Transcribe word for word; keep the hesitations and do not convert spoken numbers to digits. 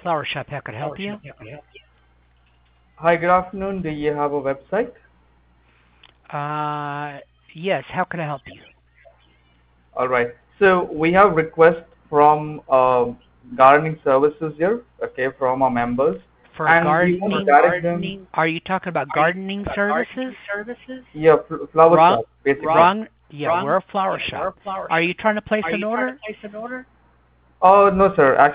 Flower Shop, how can I help you? Hi, good afternoon. Do you have a website? Uh, yes, how can I help you? All right. So we have requests from um, gardening services here, okay, from our members, For and we want to gardening, direct them. are you talking about gardening services? Yeah, fl- flower Wrong, shop, basically. wrong, yeah, we're a flower shop. Are you trying to place an order? Oh no, sir.